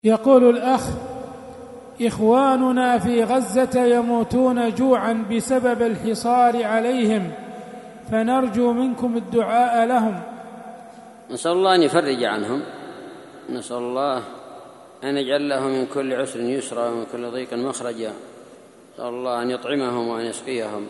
يقول الأخ: إخواننا في غزة يموتون جوعا بسبب الحصار عليهم، فنرجو منكم الدعاء لهم. نسأل الله أن يفرج عنهم، نسأل الله أن يجعل لهم من كل عسر يسرا ومن كل ضيق مخرجا، نسأل الله أن يطعمهم وأن يسقيهم.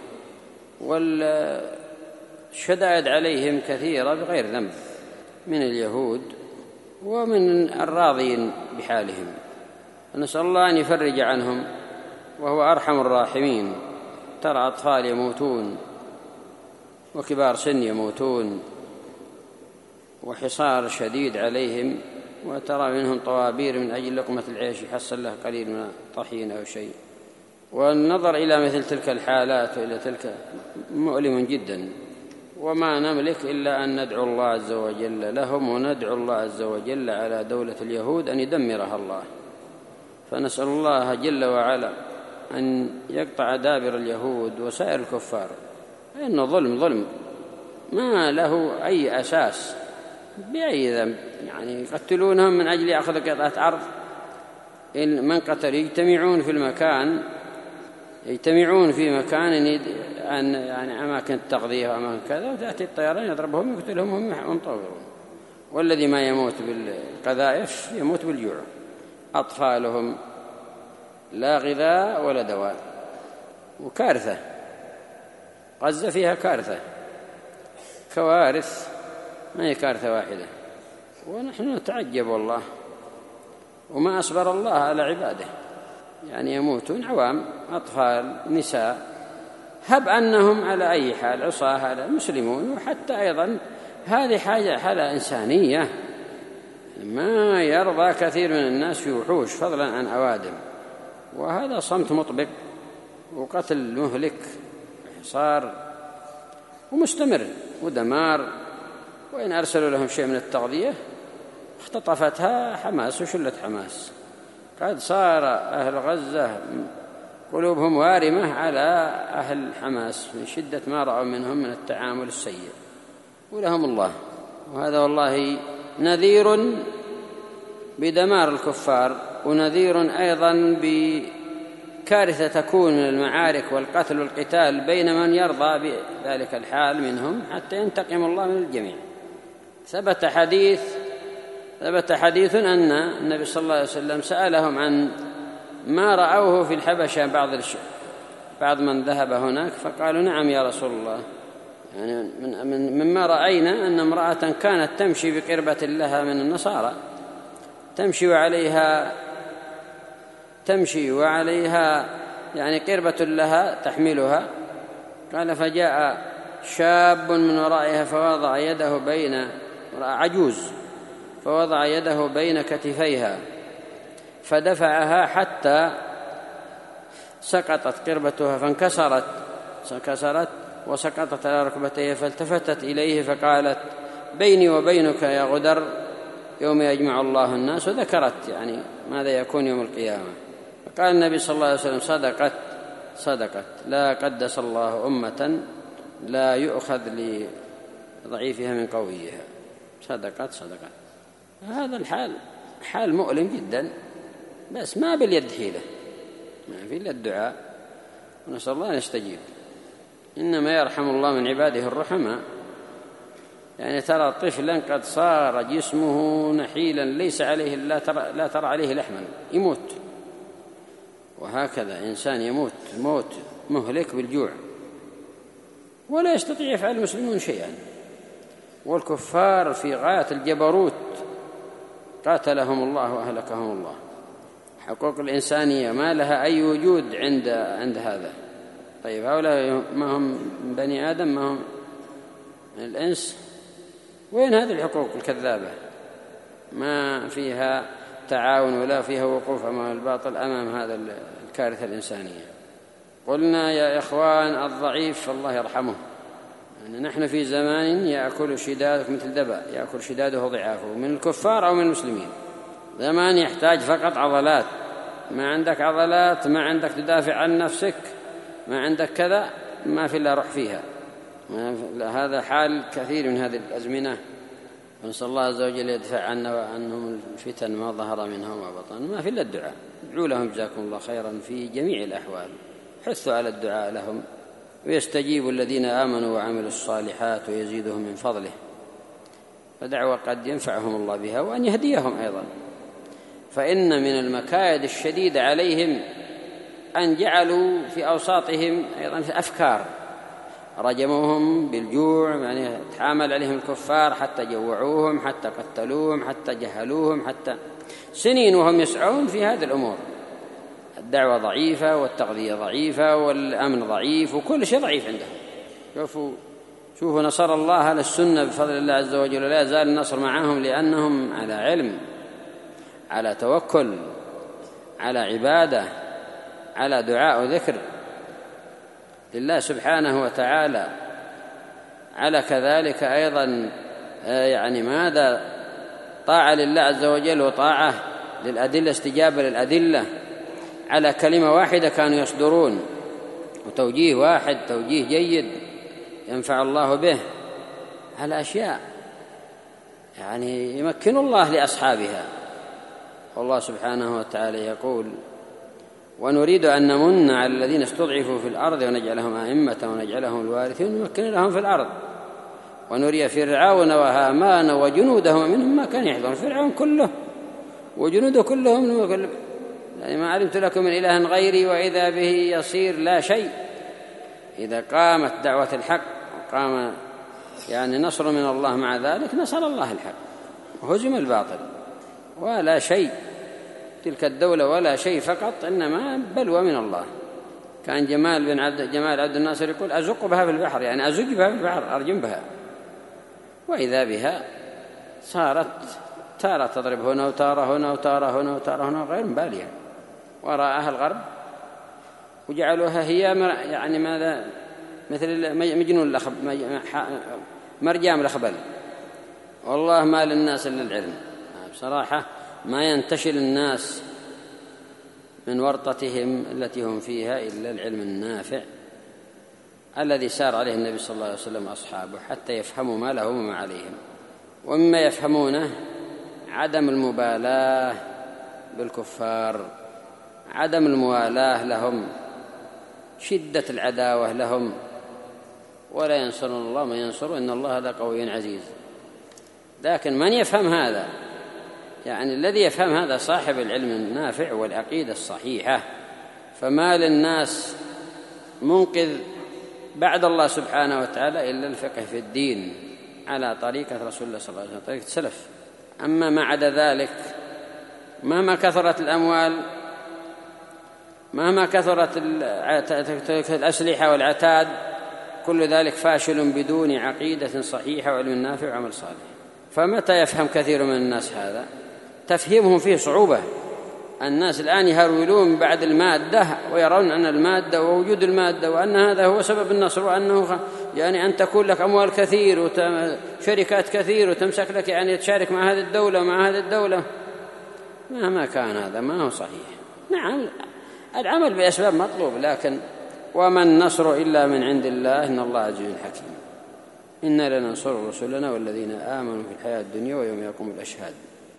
والشدائد عليهم كثيرة بغير ذنب من اليهود ومن الراضين بحالهم، نسأل الله أن يفرج عنهم وهو أرحم الراحمين. ترى أطفال يموتون وكبار سن يموتون وحصار شديد عليهم، وترى منهم طوابير من أجل لقمة العيش يحصل له قليل من الطحين أو شيء. والنظر إلى مثل تلك الحالات وإلى تلك مؤلم جدا، وما نملك إلا أن ندعو الله عز وجل لهم، وندعو الله عز وجل على دولة اليهود أن يدمرها الله. فنسأل الله جل وعلا أن يقطع دابر اليهود وسائر الكفار، إنه ظلم ما له أي أساس بأي ذنب، يعني يقتلونهم من أجل يأخذ قطعة أرض. من قتل يجتمعون في مكان يعني أماكن التغذية وأماكن كذا، وتأتي الطيران يضربهم يقتلهم وهم طاورون. والذي ما يموت بالقذائف يموت بالجوع، أطفالهم لا غذاء ولا دواء، وكارثة. غزة فيها كوارث، ما هي كارثة واحدة، ونحن نتعجب والله وما أصبر الله على عباده. يعني يموتون عوام، أطفال، نساء، هب أنهم على أي حال عصاة على مسلمون. وحتى أيضا هذه حالة إنسانية ما يرضى كثير من الناس في وحوش، فضلا عن أوادم. وهذا صمت مطبق وقتل مهلك وحصار ومستمر ودمار. وإن أرسلوا لهم شيء من اختطفتها حماس وشلت حماس. قد صار أهل غزة قلوبهم وارمة على أهل حماس من شدة ما رأوا منهم من التعامل السيء، ولهم الله. وهذا والله نذير بدمار الكفار، ونذير أيضا بكارثة تكون من المعارك والقتل والقتال بين من يرضى بذلك الحال منهم حتى ينتقم الله من الجميع. ثبت حديث أن النبي صلى الله عليه وسلم سألهم عن ما رأوه في الحبشة بعض من ذهب هناك، فقالوا: نعم يا رسول الله، يعني مما رأينا أن امرأة كانت تمشي بقربة لها من النصارى، تمشي وعليها يعني قربة لها تحملها. قال: فجاء شاب من ورائها فوضع يده عجوز فوضع يده بين كتفيها فدفعها حتى سقطت قربتها فانكسرت وسقطت على ركبتيها، فالتفتت إليه فقالت: بيني وبينك يا غدر يوم يجمع الله الناس. وذكرت يعني ماذا يكون يوم القيامة. فقال النبي صلى الله عليه وسلم: صدقت، لا قدس الله أمة لا يؤخذ لضعيفها من قويها. صدقت. هذا الحال حال مؤلم جدا، بس ما باليد حيلة، ما في إلا الدعاء، ونسأل الله أن يستجيب. إنما يرحم الله من عباده الرحماء. يعني ترى طفلا قد صار جسمه نحيلا ليس عليه لا ترى عليه لحما، يموت. وهكذا إنسان يموت موت مهلك بالجوع، ولا يستطيع يفعل المسلمون شيئا. والكفار في غاية الجبروت، قاتلهم الله وأهلكهم الله. حقوق الإنسانية ما لها أي وجود عند هذا. طيب هؤلاء ما هم بني آدم، ما هم من الإنس؟ وين هذه الحقوق الكذابة؟ ما فيها تعاون ولا فيها وقوف أمام الباطل، أمام هذا الكارثة الإنسانية. قلنا يا إخوان الضعيف الله يرحمه، يعني نحن في زمان يأكل شداده مثل دباء، يأكل شداده ضعافه من الكفار أو من المسلمين. زمان يحتاج فقط عضلات، ما عندك عضلات، ما عندك تدافع عن نفسك، ما عندك كذا، ما في إلا روح فيها. هذا حال كثير من هذه الأزمنة ونسأل الله عز وجل يدفع عنا وعنهم الفتن ما ظهر منها وما بطن. ما في إلا الدعاء. ادعوا لهم جزاكم الله خيرا في جميع الأحوال، حثوا على الدعاء لهم، ويستجيب الذين آمنوا وعملوا الصالحات ويزيدهم من فضله. فدعوة قد ينفعهم الله بها وأن يهديهم أيضا. فإن من المكايد الشديدة عليهم أن جعلوا في أوساطهم أيضا في أفكار، رجموهم بالجوع، يعني تحامل عليهم الكفار حتى جوعوهم، حتى قتلوهم، حتى جهلوهم، حتى سنين وهم يسعون في هذه الأمور. الدعوة ضعيفة والتغذية ضعيفة والأمن ضعيف وكل شيء ضعيف عندهم. شوفوا نصر الله على السنة بفضل الله عز وجل، لا يزال النصر معهم لأنهم على علم، على توكل، على عبادة، على دعاء وذكر لله سبحانه وتعالى، على كذلك أيضا يعني ماذا طاعة لله عز وجل وطاعة للأدلة، استجابة للأدلة، على كلمة واحدة كانوا يصدرون، وتوجيه واحد، توجيه جيد ينفع الله به، على أشياء يعني يمكن الله لأصحابها. والله سبحانه وتعالى يقول: ونريد أن نمن على الذين استضعفوا في الأرض ونجعلهم أئمة ونجعلهم الوارثين ونمكن لهم في الأرض ونري فرعون وهامان وجنودهم منهم ما كان يحضرون. فرعون كله وجنوده كلهم يعني ما علمت لكم من إله غيري وإذا به يصير لا شيء. إذا قامت دعوة الحق وقام يعني نصر من الله مع ذلك، نصر الله الحق وهزم الباطل ولا شيء. تلك الدولة ولا شيء فقط، إنما بلوى من الله. كان جمال عبد الناصر يقول: أزق بها في البحر، يعني أزج بها في البحر، أرجم بها. وإذا بها صارت تارة تضرب هنا وتارة هنا وتارة هنا وتارة هنا غير مبالية، وراءها الغرب وجعلوها هي يعني ماذا مثل مجنون مرجام الأخبل. والله ما للناس إلا العلم. بصراحة ما ينتشل الناس من ورطتهم التي هم فيها إلا العلم النافع الذي سار عليه النبي صلى الله عليه وسلم وأصحابه حتى يفهموا ما لهم وما عليهم. ومما يفهمونه عدم المبالاة بالكفار، عدم الموالاة لهم، شدة العداوة لهم، ولا ينصرون الله من ينصر إن الله لقوي عزيز. لكن من يفهم هذا، يعني الذي يفهم هذا صاحب العلم النافع والعقيدة الصحيحة، فما للناس منقذ بعد الله سبحانه وتعالى إلا الفقه في الدين على طريقة رسول الله صلى الله عليه وسلم، طريقة السلف. أما ما عدا ذلك، مهما كثرت الأموال، مهما كثرت الأسلحة والعتاد، كل ذلك فاشل بدون عقيدة صحيحة وعلم نافع وعمل صالح. فمتى يفهم كثير من الناس هذا؟ تفهيمهم فيه صعوبة. الناس الآن يهرولون بعد المادة ويرون أن المادة ووجود المادة وأن هذا هو سبب النصر، وأنه يعني أن تكون لك أموال كثير وشركات كثير وتمسك لك يعني تشارك مع هذه الدولة ومع هذه الدولة. مهما كان هذا ما هو صحيح. نعم العمل بأسباب مطلوب، لكن وما النصر إلا من عند الله إن الله عزيز حكيم. إنا لننصر رسلنا والذين آمنوا في الحياة الدنيا ويوم يقوم الأشهاد.